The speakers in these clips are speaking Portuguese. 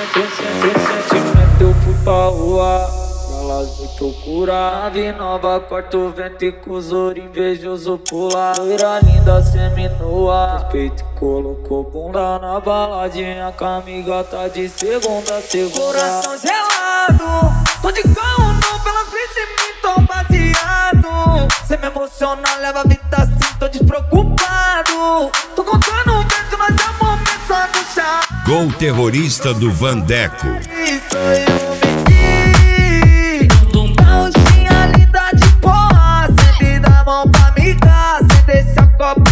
Recentemente eu fui pra rua, elas me procuram. Nave nova, corta o vento e com os olhos invejoso pular. Loira linda, seminua, respeito e colocou bunda na baladinha. Com a amiga tá de segunda a segunda. Coração gelado, tô de carro não, pelas vezes me tô baseado. Cê me emociona, leva a vida assim, tô despreocupado. Tô contando o vento, mas é o momento só do chá. Gol terrorista do Vandeco. Isso eu menti. Da roxinha linda de porra, sempre dá mão pra amiga, sem deixar o copo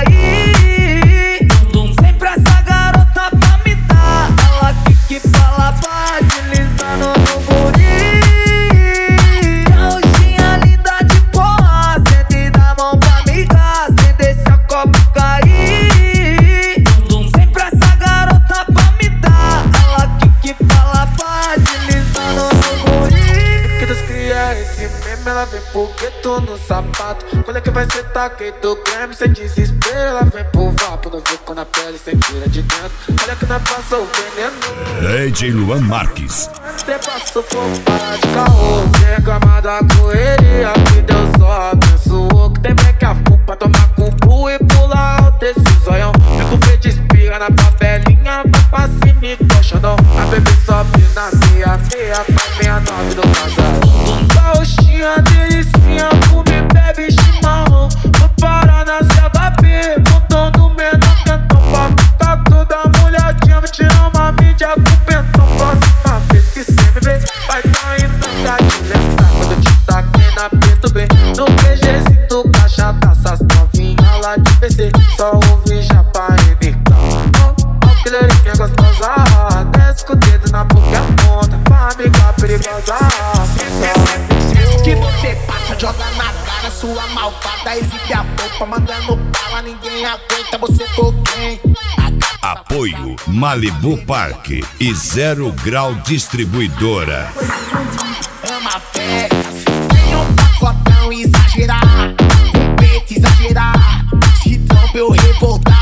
cair. Sempre essa garota pra me dar, ela que fala pra deslizar no guri. Da roxinha linda de porra, sempre dá mão pra amiga, sem deixar o copo cair. Sempre essa garota pra me dar, ela que fala pra deslizar no guri. Que Deus cria esse meme, ela vem pro gueto no sapato. Quando é que vai ser taquei do creme, sem desespero, ela vem pro vapo. Não vê quando a pele sem tira de dentro. Olha que nós passou o veneno. DJ Luan Marques. Até passou fogo, para de caô. Sem reclamar da correria, que Deus só abençoou. Que tem break a culpa, tomar cubo e pular alto esse zoião. Fico verde espirra na papelinha, pra cima e colchonão. A bebê sobe na meia, pra 69 do casal. Da roxinha, delicinha, fume, bebe chimarrão. Vou parar na CHP, montando menor quentão. Papo tá toda molhadinha, vou tirar uma mídia com pentão. Próxima vez que cê me vê, vai tá indo pra te lembrar. Quando eu te taquei na P2B, no PGzinho do caixa taças novinha lá de PC. Só ouvi já pra MK. Ó, que lerinha gostosa, desce com o dedo na boca e aponta pra amiga perigosa. Que você passa, joga na cara, sua malvada, exibe a boca, mandando bala, ninguém aguenta, você for quem? Apoio Malibu Parque e Zero Grau Distribuidora. Ama festas, tem um pacotão exagerar, um peito exagerar, se tromba eu revoltar.